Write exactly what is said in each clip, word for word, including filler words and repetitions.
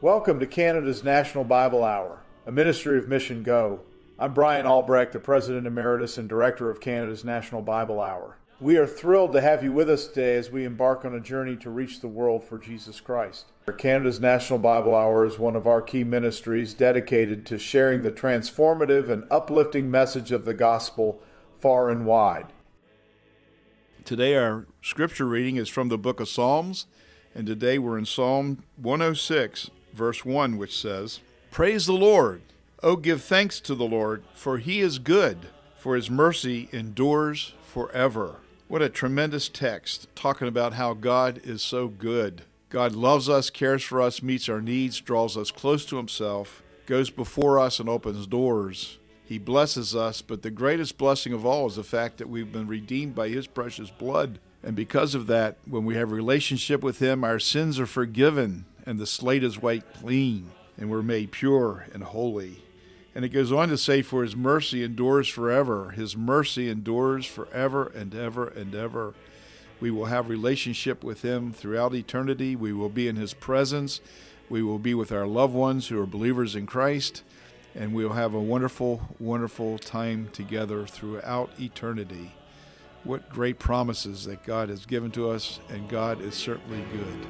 Welcome to Canada's National Bible Hour, a ministry of Mission Go. I'm Brian Albrecht, the President Emeritus and Director of Canada's National Bible Hour. We are thrilled to have you with us today as we embark on a journey to reach the world for Jesus Christ. Canada's National Bible Hour is one of our key ministries dedicated to sharing the transformative and uplifting message of the gospel far and wide. Today our scripture reading is from the book of Psalms, and today we're in Psalm one oh six, verse one, which says, "Praise the Lord! Oh, give thanks to the Lord, for he is good, for his mercy endures forever." What a tremendous text, talking about how God is so good. God loves us, cares for us, meets our needs, draws us close to himself, goes before us and opens doors. He blesses us, but the greatest blessing of all is the fact that we've been redeemed by his precious blood. And because of that, when we have a relationship with him, our sins are forgiven, and the slate is wiped clean, and we're made pure and holy. And it goes on to say, for his mercy endures forever. His mercy endures forever and ever and ever. We will have relationship with him throughout eternity. We will be in his presence. We will be with our loved ones who are believers in Christ. And we will have a wonderful, wonderful time together throughout eternity. What great promises that God has given to us, and God is certainly good.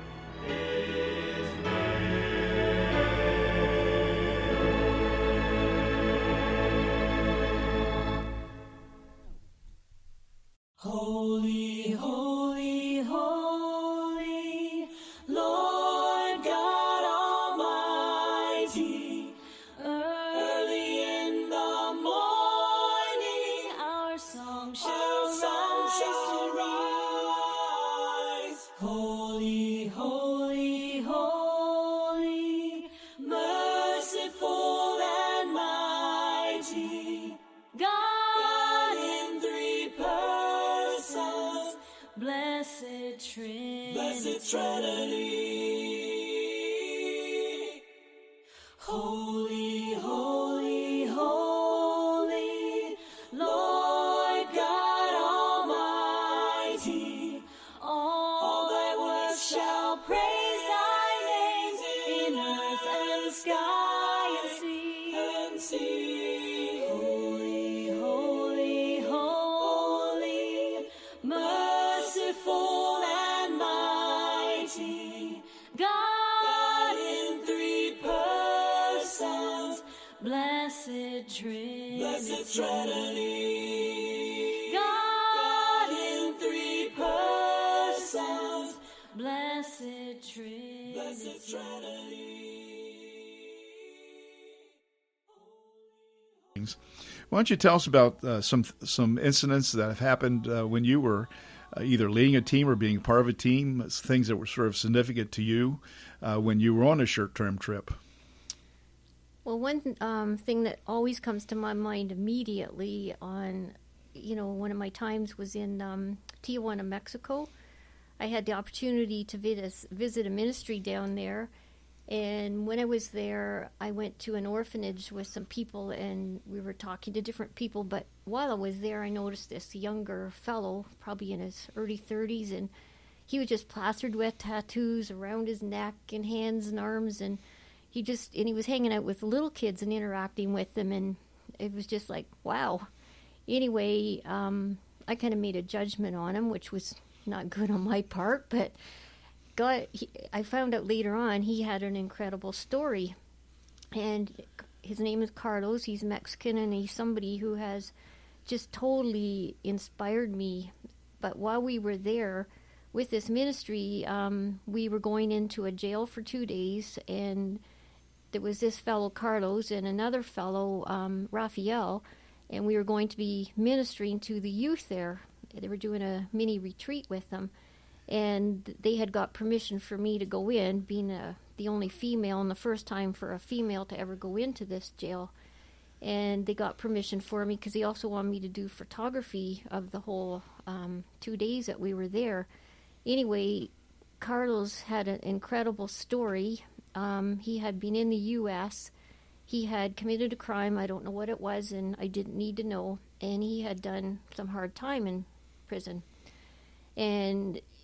Holy, holy, holy, Lord God Almighty, early in the morning our song shall rise. Holy, holy, holy, merciful and mighty, God in three persons, blessed Trinity. Blessed Trinity. Holy, holy, holy, Lord God Almighty, all thy works shall praise thy name in earth and sky and sea. And sea. Holy, holy, holy, merciful and mighty, God in three persons, blessed Trinity. Blessed Trinity. God in three persons, blessed Trinity. Blessed Trinity. Why don't you tell us about uh, some some incidents that have happened uh, when you were uh, either leading a team or being part of a team, things that were sort of significant to you uh, when you were on a short-term trip? Well, one um, thing that always comes to my mind immediately on, you know, one of my times was in um, Tijuana, Mexico. I had the opportunity to vis- visit a ministry down there. And when I was there, I went to an orphanage with some people, and we were talking to different people. But while I was there, I noticed this younger fellow, probably in his early thirties, and he was just plastered with tattoos around his neck and hands and arms, and he just and he was hanging out with little kids and interacting with them, and it was just like, wow. Anyway, um, I kind of made a judgment on him, which was not good on my part, but God, he, I found out later on he had an incredible story, and his name is Carlos. He's Mexican, and he's somebody who has just totally inspired me. But while we were there with this ministry, um, we were going into a jail for two days, and there was this fellow Carlos and another fellow, um, Raphael, and we were going to be ministering to the youth there. They were doing a mini retreat with them. And they had got permission for me to go in, being a, the only female and the first time for a female to ever go into this jail. And they got permission for me because they also wanted me to do photography of the whole um, two days that we were there. Anyway, Carlos had an incredible story. Um, he had been in the U S He had committed a crime. I don't know what it was, and I didn't need to know. And he had done some hard time in prison. And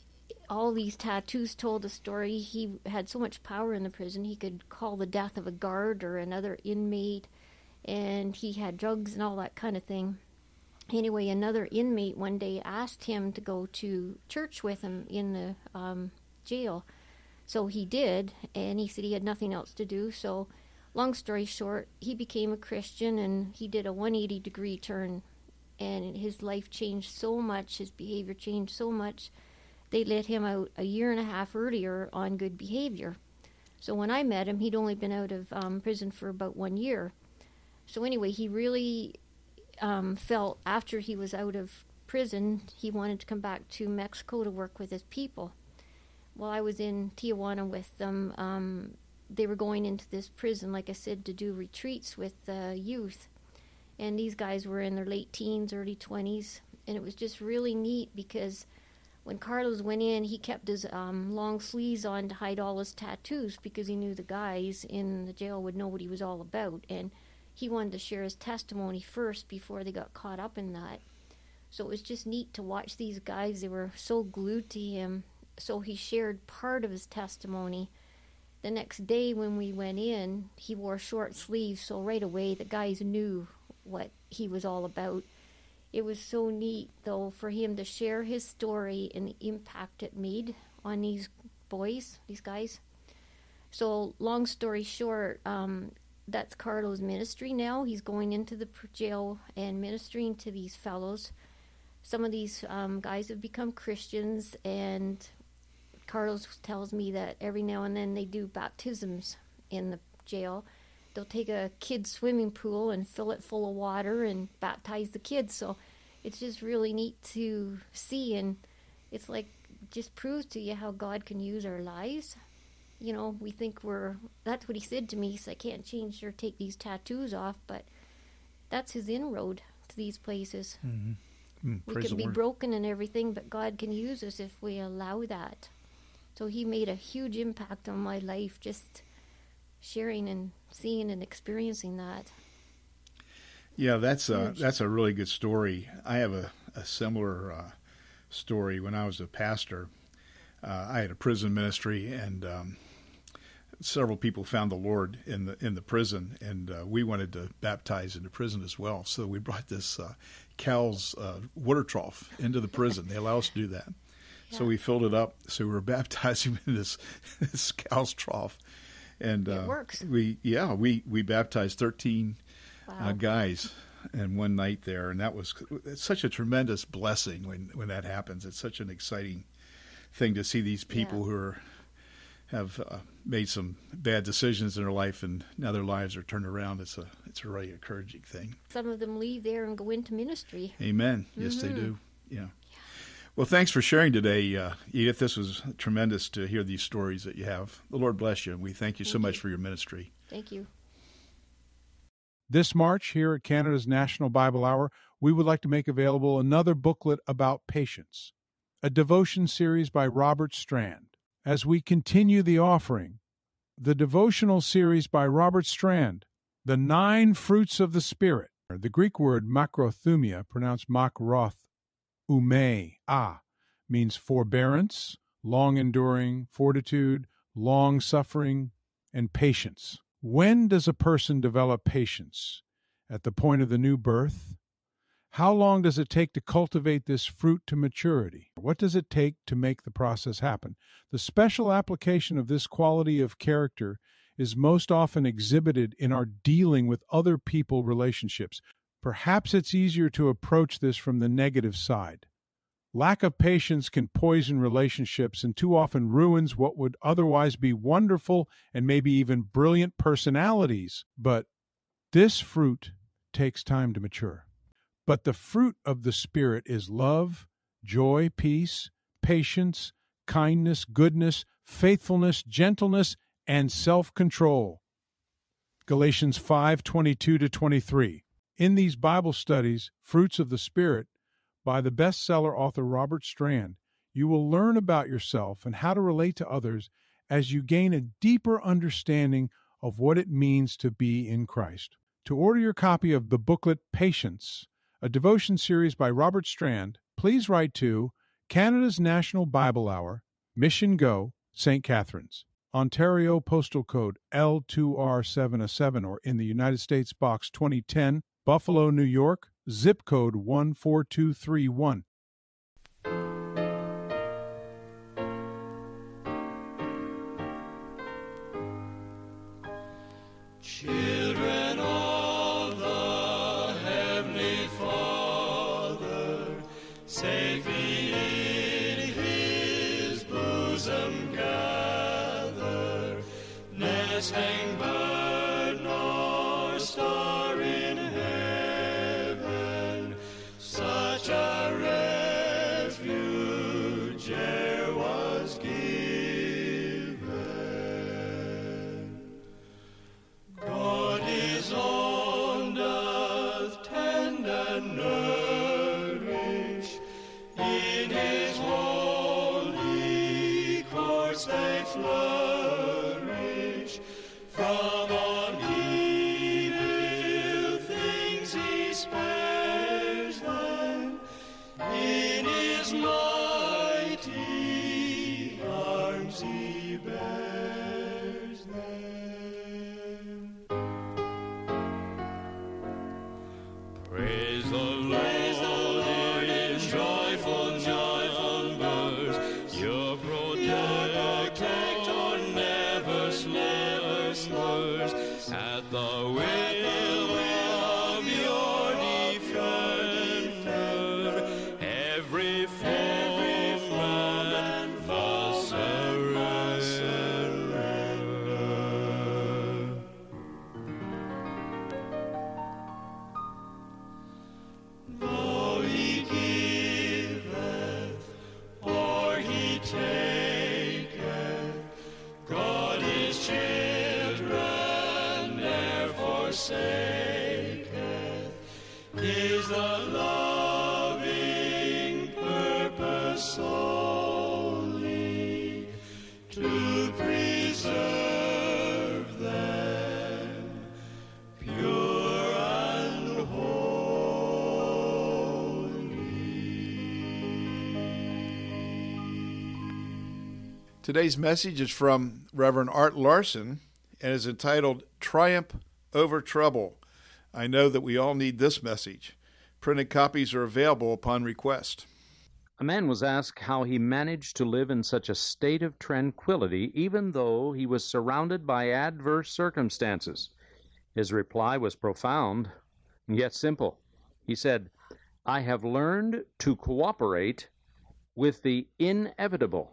all these tattoos told a story. He had so much power in the prison, he could call the death of a guard or another inmate, and he had drugs and all that kind of thing. Anyway, another inmate one day asked him to go to church with him in the um, jail. So he did, and he said he had nothing else to do. So long story short, he became a Christian, and he did a one hundred eighty degree turn, and his life changed so much, his behavior changed so much. They let him out a year and a half earlier on good behavior. So when I met him, he'd only been out of um, prison for about one year. So anyway, he really um, felt after he was out of prison, he wanted to come back to Mexico to work with his people. While I was in Tijuana with them, um, they were going into this prison, like I said, to do retreats with uh, youth. And these guys were in their late teens, early twenties. And it was just really neat because when Carlos went in, he kept his um, long sleeves on to hide all his tattoos because he knew the guys in the jail would know what he was all about. And he wanted to share his testimony first before they got caught up in that. So it was just neat to watch these guys. They were so glued to him. So he shared part of his testimony. The next day when we went in, he wore short sleeves, so right away the guys knew what he was all about. It was so neat, though, for him to share his story and the impact it made on these boys, these guys. So long story short, um, that's Carlos' ministry now. He's going into the jail and ministering to these fellows. Some of these um, guys have become Christians, and Carlos tells me that every now and then they do baptisms in the jail. They'll take a kid's swimming pool and fill it full of water and baptize the kids. So it's just really neat to see, and it's like just proves to you how God can use our lives. You know, we think we're, that's what he said to me, he said, I can't change or take these tattoos off, but that's his inroad to these places. Mm-hmm. Mm, we praise can the be Lord. broken and everything, but God can use us if we allow that. So he made a huge impact on my life, just sharing and seeing and experiencing that. Yeah, that's a, Huge. that's a really good story. I have a, a similar uh, story. When I was a pastor, uh, I had a prison ministry, and um, several people found the Lord in the in the prison, and uh, we wanted to baptize in the prison as well. So we brought this uh, Cal's uh, water trough into the prison. They allow us to do that. Yeah. So we filled it up. So we were baptizing in this, this Cal's trough. And It uh, works. we, yeah, we, we baptized thirteen Wow. uh, guys in one night there. And that was it's such a tremendous blessing when, when that happens. It's such an exciting thing to see these people Yeah. who are, have uh, made some bad decisions in their life, and now their lives are turned around. It's a, it's a really encouraging thing. Some of them leave there and go into ministry. Amen. Yes, Mm-hmm. they do. Yeah. Well, thanks for sharing today, uh, Edith. This was tremendous to hear these stories that you have. The Lord bless you, and we thank you so Thank much you. for your ministry. Thank you. This March, here at Canada's National Bible Hour, we would like to make available another booklet about patience, a devotion series by Robert Strand. As we continue the offering, the devotional series by Robert Strand, The Nine Fruits of the Spirit. The Greek word makrothumia, pronounced makroth, ume, ah, means forbearance, long-enduring, fortitude, long-suffering, and patience. When does a person develop patience? At the point of the new birth? How long does it take to cultivate this fruit to maturity? What does it take to make the process happen? The special application of this quality of character is most often exhibited in our dealing with other people relationships. Perhaps it's easier to approach this from the negative side. Lack of patience can poison relationships and too often ruins what would otherwise be wonderful and maybe even brilliant personalities. But this fruit takes time to mature. But the fruit of the Spirit is love, joy, peace, patience, kindness, goodness, faithfulness, gentleness, and self-control. Galatians five twenty-two to twenty-three. In these Bible studies, Fruits of the Spirit, by the bestseller author Robert Strand, you will learn about yourself and how to relate to others as you gain a deeper understanding of what it means to be in Christ. To order your copy of the booklet Patience, a devotion series by Robert Strand, please write to Canada's National Bible Hour, Mission Go, Saint Catharines. Ontario postal code L two R seven seven, or in the United States Box twenty ten, Buffalo, New York, zip code one four two three one. Children of the Heavenly Father, safely in His bosom gather, nesting bird nor star in heaven, such a refuge e'er was given. God is on doth tend and nourish, in His holy courts they flourish. From all evil things He spares them, in His mighty arms He bears them. Praise the Lord, Praise the Lord in joyful, joyful numbers. Your protector never slumbers. At the will of your defender, every foeman must surrender. Though He giveth or He taketh, God His children ne'er forsaketh. Is the loving purpose solely to preserve them pure and holy. Today's message is from Reverend Art Larson and is entitled Triumph Over Trouble. I know that we all need this message. Printed copies are available upon request. A man was asked how he managed to live in such a state of tranquility even though he was surrounded by adverse circumstances. His reply was profound, yet simple. He said, "I have learned to cooperate with the inevitable."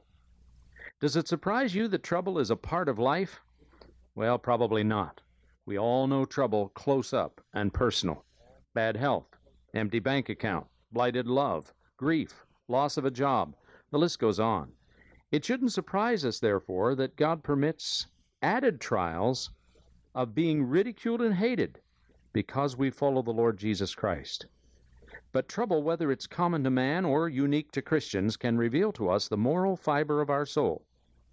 Does it surprise you that trouble is a part of life? Well, probably not. We all know trouble close up and personal. Bad health, empty bank account, blighted love, grief, loss of a job. The list goes on. It shouldn't surprise us, therefore, that God permits added trials of being ridiculed and hated because we follow the Lord Jesus Christ. But trouble, whether it's common to man or unique to Christians, can reveal to us the moral fiber of our soul.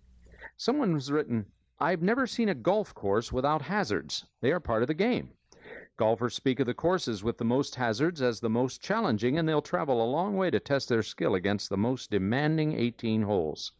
Someone has written, "I've never seen a golf course without hazards. They are part of the game." Golfers speak of the courses with the most hazards as the most challenging, and they'll travel a long way to test their skill against the most demanding eighteen holes.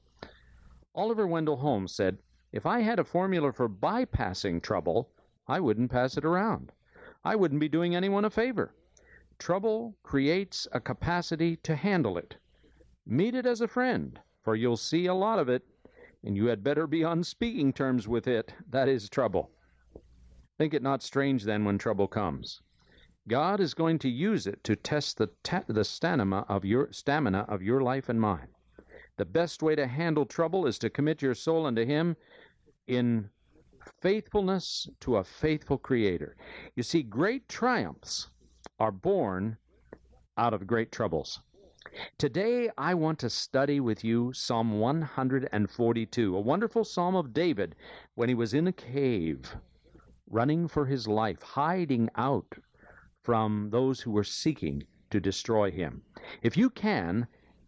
Oliver Wendell Holmes said, "If I had a formula for bypassing trouble, I wouldn't pass it around. I wouldn't be doing anyone a favor. Trouble creates a capacity to handle it. Meet it as a friend, for you'll see a lot of it, and you had better be on speaking terms with it, that is trouble." Think it not strange, then, when trouble comes. God is going to use it to test the ta- the stamina of your stamina of your life and mine. The best way to handle trouble is to commit your soul unto Him in faithfulness to a faithful Creator. You see, great triumphs are born out of great troubles. Today, I want to study with you Psalm one forty-two, a wonderful psalm of David when he was in a cave, running for his life, hiding out from those who were seeking to destroy him. If you can,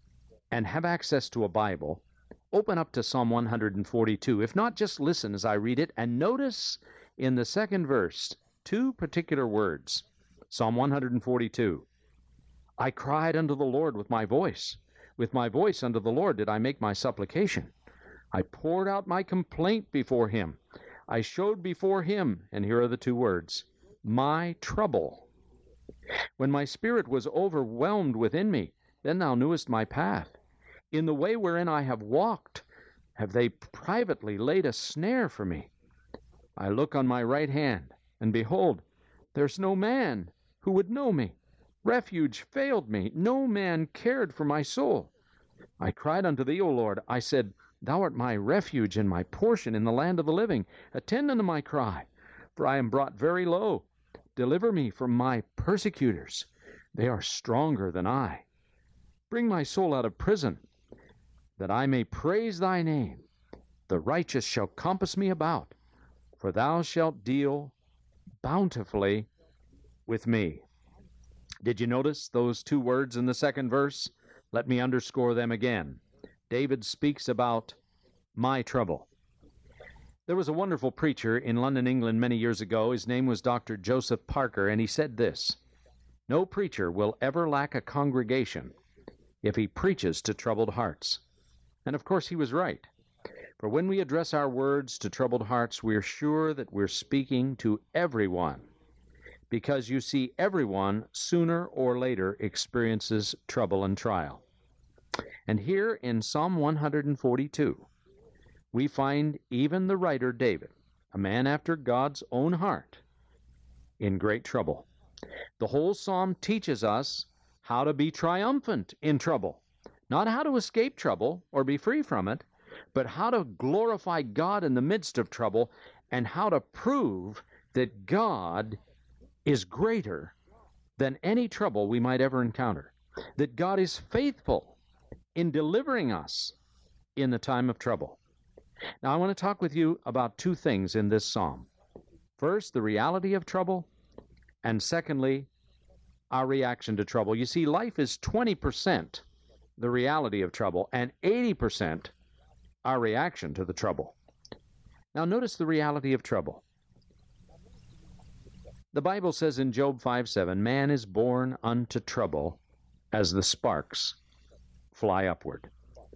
and have access to a Bible, open up to Psalm one forty-two. If not, just listen as I read it, and notice in the second verse two particular words. Psalm one forty-two. "I cried unto the Lord with my voice. With my voice unto the Lord did I make my supplication. I poured out my complaint before him. I showed before him, and here are the two words, my trouble. When my spirit was overwhelmed within me, then thou knewest my path. In the way wherein I have walked, have they privately laid a snare for me. I look on my right hand, and behold, there's no man who would know me. Refuge failed me. No man cared for my soul. I cried unto thee, O Lord. I said, Thou art my refuge and my portion in the land of the living. Attend unto my cry, for I am brought very low. Deliver me from my persecutors. They are stronger than I. Bring my soul out of prison, that I may praise thy name. The righteous shall compass me about, for thou shalt deal bountifully with me. Did you notice those two words in the second verse? Let me underscore them again. David speaks about my trouble. There was a wonderful preacher in London, England many years ago. His name was Doctor Joseph Parker, and he said this, no preacher will ever lack a congregation if he preaches to troubled hearts. And of course he was right. For when we address our words to troubled hearts, we're sure that we're speaking to everyone. Because you see, everyone sooner or later experiences trouble and trial. And here in Psalm one hundred forty-two, we find even the writer David, a man after God's own heart, in great trouble. The whole psalm teaches us how to be triumphant in trouble. Not how to escape trouble or be free from it, but how to glorify God in the midst of trouble and how to prove that God is greater than any trouble we might ever encounter. That God is faithful in delivering us in the time of trouble. Now, I want to talk with you about two things in this psalm. First, the reality of trouble, and secondly, our reaction to trouble. You see, life is twenty percent the reality of trouble, and eighty percent our reaction to the trouble. Now, notice the reality of trouble. The Bible says in Job five seven, man is born unto trouble as the sparks fly upward.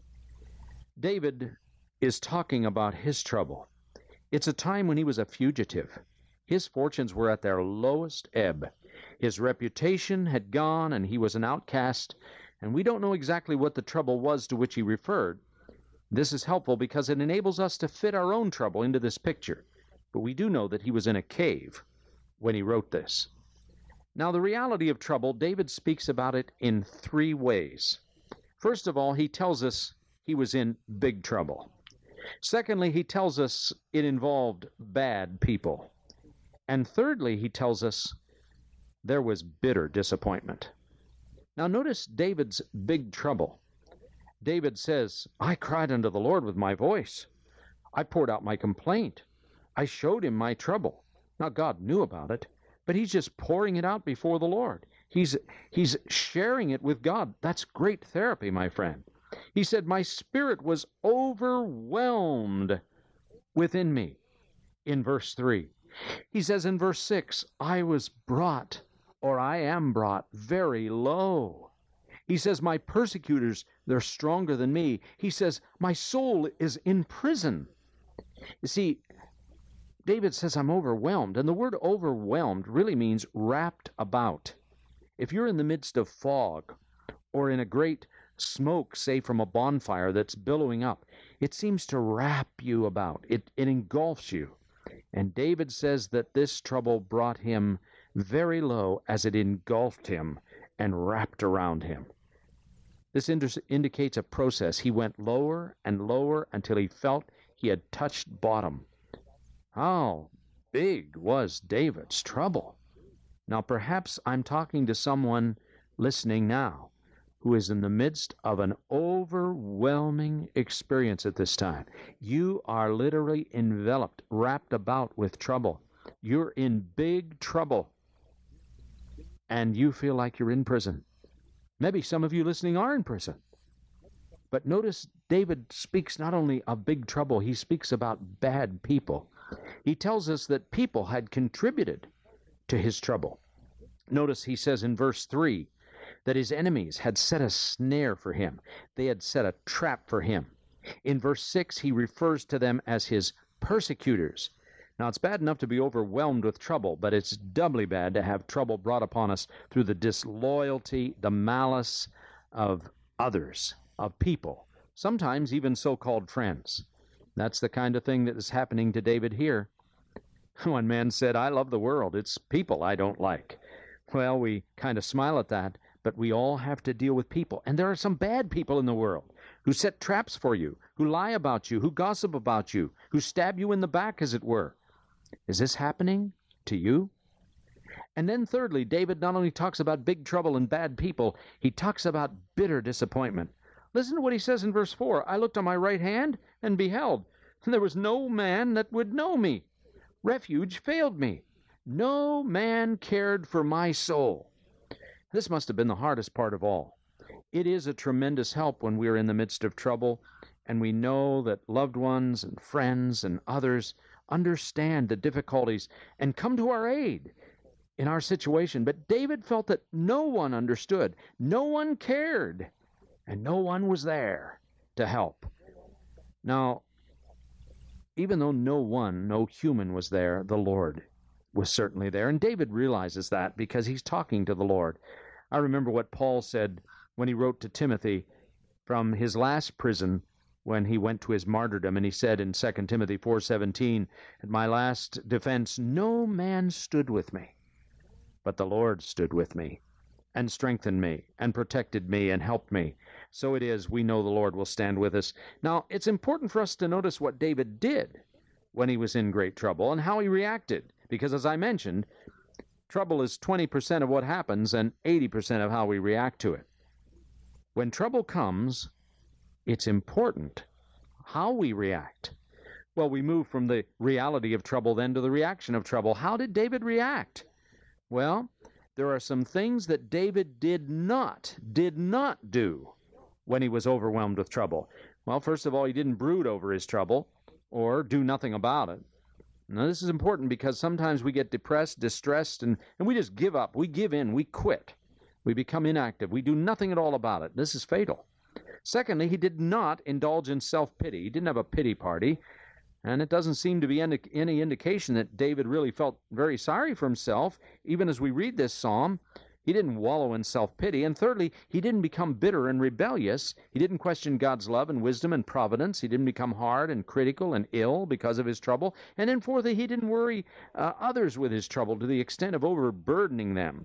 David is talking about his trouble. It's a time when he was a fugitive. His fortunes were at their lowest ebb. His reputation had gone, and he was an outcast, and we don't know exactly what the trouble was to which he referred. This is helpful because it enables us to fit our own trouble into this picture. But we do know that he was in a cave when he wrote this. Now, the reality of trouble, David speaks about it in three ways. First of all, he tells us he was in big trouble. Secondly, he tells us it involved bad people. And thirdly, he tells us there was bitter disappointment. Now, notice David's big trouble. David says, I cried unto the Lord with my voice. I poured out my complaint. I showed him my trouble. Now, God knew about it, but he's just pouring it out before the Lord. He's, he's sharing it with God. That's great therapy, my friend. He said, my spirit was overwhelmed within me, in verse three. He says in verse six, I was brought, or I am brought, very low. He says, my persecutors, they're stronger than me. He says, my soul is in prison. You see, David says, I'm overwhelmed. And the word overwhelmed really means wrapped about. If you're in the midst of fog or in a great smoke, say from a bonfire that's billowing up, it seems to wrap you about. It, it engulfs you. And David says that this trouble brought him very low as it engulfed him and wrapped around him. This ind- indicates a process. He went lower and lower until he felt he had touched bottom. How big was David's trouble? Now, perhaps I'm talking to someone listening now who is in the midst of an overwhelming experience at this time. You are literally enveloped, wrapped about with trouble. You're in big trouble, and you feel like you're in prison. Maybe some of you listening are in prison. But notice David speaks not only of big trouble, he speaks about bad people. He tells us that people had contributed to his trouble. Notice he says in verse three that his enemies had set a snare for him. They had set a trap for him. In verse six, he refers to them as his persecutors. Now, it's bad enough to be overwhelmed with trouble, but it's doubly bad to have trouble brought upon us through the disloyalty, the malice of others, of people, sometimes even so-called friends. That's the kind of thing that is happening to David here. One man said, I love the world. It's people I don't like. Well, we kind of smile at that, but we all have to deal with people. And there are some bad people in the world who set traps for you, who lie about you, who gossip about you, who stab you in the back, as it were. Is this happening to you? And then thirdly, David not only talks about big trouble and bad people, he talks about bitter disappointment. Listen to what he says in verse four. I looked on my right hand, and beheld, and there was no man that would know me. Refuge failed me. No man cared for my soul. This must have been the hardest part of all. It is a tremendous help when we are in the midst of trouble, and we know that loved ones and friends and others understand the difficulties and come to our aid in our situation. But David felt that no one understood, no one cared, and no one was there to help. Now, even though no one, no human was there, the Lord was certainly there. And David realizes that because he's talking to the Lord. I remember what Paul said when he wrote to Timothy from his last prison when he went to his martyrdom, and he said in Second Timothy four seventeen, at my last defense, no man stood with me, but the Lord stood with me, and strengthened me, and protected me, and helped me. So it is, we know the Lord will stand with us. Now, it's important for us to notice what David did when he was in great trouble, and how he reacted, because as I mentioned, trouble is twenty percent of what happens, and eighty percent of how we react to it. When trouble comes, it's important how we react. Well, we move from the reality of trouble then to the reaction of trouble. How did David react? Well, there are some things that David did not, did not do when he was overwhelmed with trouble. Well, first of all, he didn't brood over his trouble or do nothing about it. Now, this is important because sometimes we get depressed, distressed, and, and we just give up. We give in. We quit. We become inactive. We do nothing at all about it. This is fatal. Secondly, he did not indulge in self-pity. He didn't have a pity party, and it doesn't seem to be any, any indication that David really felt very sorry for himself. Even as we read this psalm, he didn't wallow in self-pity. And thirdly, he didn't become bitter and rebellious. He didn't question God's love and wisdom and providence. He didn't become hard and critical and ill because of his trouble. And then fourthly, he didn't worry uh, others with his trouble to the extent of overburdening them.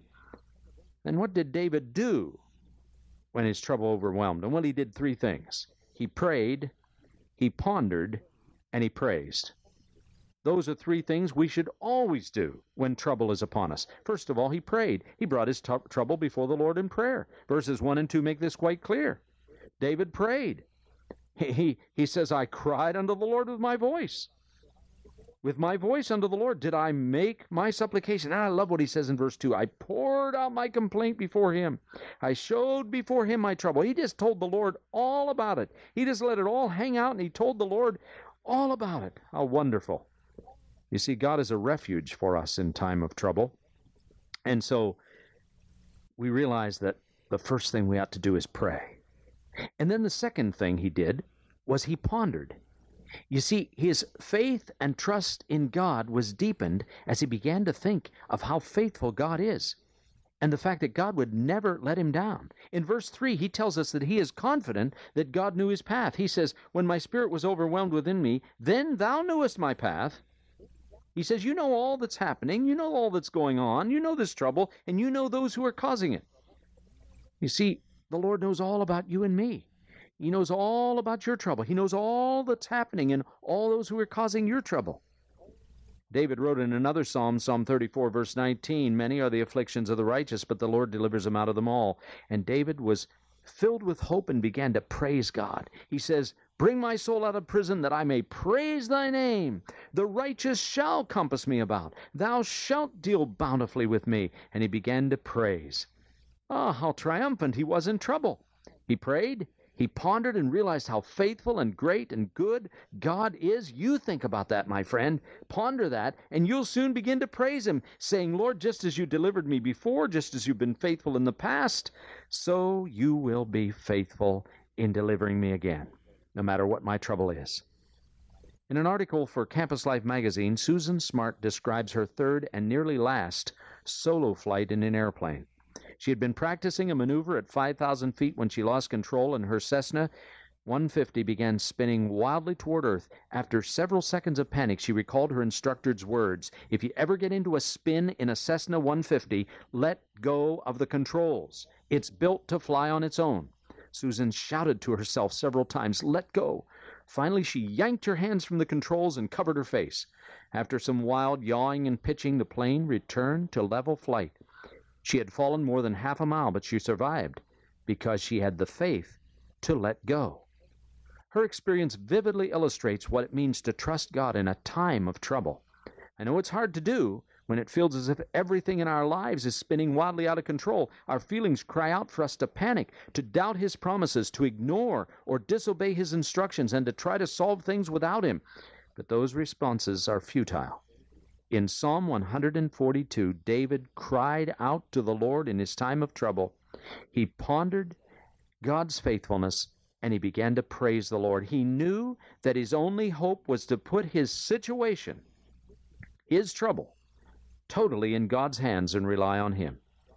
And what did David do when his trouble overwhelmed him? Well, he did three things. He prayed, he pondered, and he praised. Those are three things we should always do when trouble is upon us. First of all, he prayed. He brought his t- trouble before the Lord in prayer. Verses one and two make this quite clear. David prayed. He, he, he says, I cried unto the Lord with my voice. With my voice unto the Lord did I make my supplication. And I love what he says in verse two. I poured out my complaint before him. I showed before him my trouble. He just told the Lord all about it. He just let it all hang out, and he told the Lord all about it. How wonderful. You see, God is a refuge for us in time of trouble. And so we realize that the first thing we ought to do is pray. And then the second thing he did was he pondered. You see, his faith and trust in God was deepened as he began to think of how faithful God is, and the fact that God would never let him down. In verse three, he tells us that he is confident that God knew his path. He says, when my spirit was overwhelmed within me, then thou knewest my path. He says, you know all that's happening, you know all that's going on, you know this trouble, and you know those who are causing it. You see, the Lord knows all about you and me. He knows all about your trouble. He knows all that's happening and all those who are causing your trouble. David wrote in another psalm, Psalm thirty-four, verse nineteen, many are the afflictions of the righteous, but the Lord delivers them out of them all. And David was filled with hope and began to praise God. He says, bring my soul out of prison that I may praise thy name. The righteous shall compass me about. Thou shalt deal bountifully with me. And he began to praise. Ah, how triumphant he was in trouble. He prayed, He pondered and realized how faithful and great and good God is. You think about that, my friend. Ponder that, and you'll soon begin to praise Him, saying, Lord, just as you delivered me before, just as you've been faithful in the past, so you will be faithful in delivering me again, no matter what my trouble is. In an article for Campus Life magazine, Susan Smart describes her third and nearly last solo flight in an airplane. She had been practicing a maneuver at five thousand feet when she lost control and her Cessna one fifty began spinning wildly toward Earth. After several seconds of panic, she recalled her instructor's words, "If you ever get into a spin in a Cessna one fifty, let go of the controls. It's built to fly on its own." Susan shouted to herself several times, "Let go." Finally, she yanked her hands from the controls and covered her face. After some wild yawing and pitching, the plane returned to level flight. She had fallen more than half a mile, but she survived because she had the faith to let go. Her experience vividly illustrates what it means to trust God in a time of trouble. I know it's hard to do when it feels as if everything in our lives is spinning wildly out of control. Our feelings cry out for us to panic, to doubt His promises, to ignore or disobey His instructions, and to try to solve things without Him. But those responses are futile. In Psalm one forty-two, David cried out to the Lord in his time of trouble. He pondered God's faithfulness, and he began to praise the Lord. He knew that his only hope was to put his situation, his trouble, totally in God's hands and rely on Him.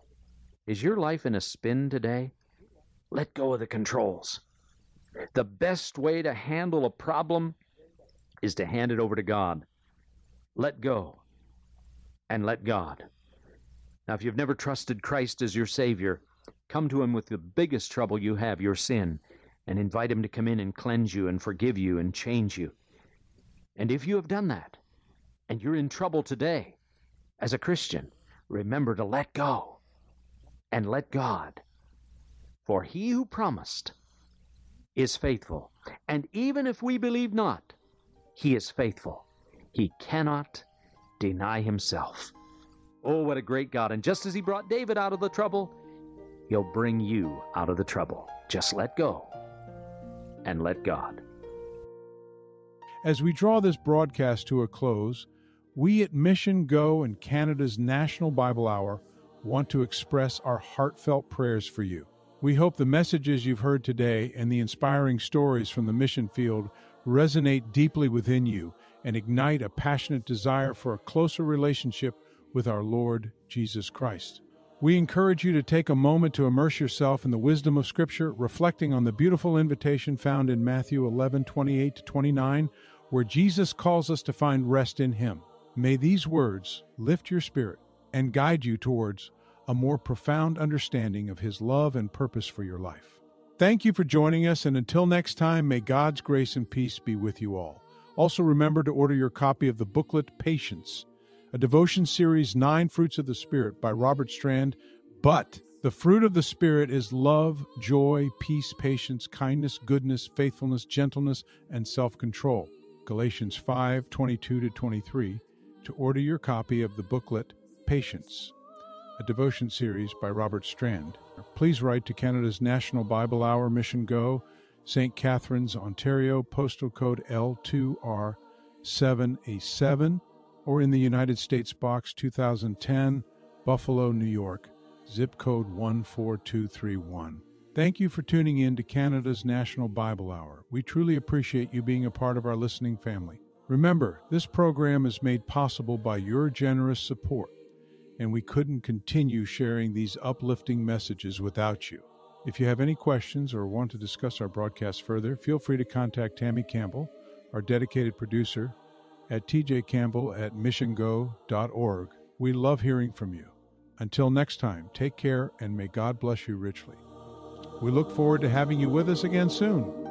Is your life in a spin today? Let go of the controls. The best way to handle a problem is to hand it over to God. Let go and let God. Now, if you've never trusted Christ as your Savior, come to Him with the biggest trouble you have, your sin, and invite Him to come in and cleanse you and forgive you and change you. And if you have done that, and you're in trouble today, as a Christian, remember to let go and let God. For He who promised is faithful. And even if we believe not, He is faithful. He cannot deny Himself. Oh, what a great God. And just as He brought David out of the trouble, He'll bring you out of the trouble. Just let go and let God. As we draw this broadcast to a close, we at Mission Go and Canada's National Bible Hour want to express our heartfelt prayers for you. We hope the messages you've heard today and the inspiring stories from the mission field resonate deeply within you and ignite a passionate desire for a closer relationship with our Lord Jesus Christ. We encourage you to take a moment to immerse yourself in the wisdom of Scripture, reflecting on the beautiful invitation found in Matthew eleven twenty-eight to twenty-nine, where Jesus calls us to find rest in Him. May these words lift your spirit and guide you towards a more profound understanding of His love and purpose for your life. Thank you for joining us, and until next time, may God's grace and peace be with you all. Also remember to order your copy of the booklet Patience, a devotion series, Nine Fruits of the Spirit by Robert Strand. But the fruit of the Spirit is love, joy, peace, patience, kindness, goodness, faithfulness, gentleness, and self-control. Galatians five twenty-two to twenty-three. To order your copy of the booklet Patience, a devotion series by Robert Strand, please write to Canada's National Bible Hour, Mission Go, Saint Catharines, Ontario, postal code L two R seven A seven, or in the United States Box two thousand ten, Buffalo, New York, zip code one four two three one. Thank you for tuning in to Canada's National Bible Hour. We truly appreciate you being a part of our listening family. Remember, this program is made possible by your generous support, and we couldn't continue sharing these uplifting messages without you. If you have any questions or want to discuss our broadcast further, feel free to contact Tammy Campbell, our dedicated producer, at t j campbell at mission go dot org. We love hearing from you. Until next time, take care and may God bless you richly. We look forward to having you with us again soon.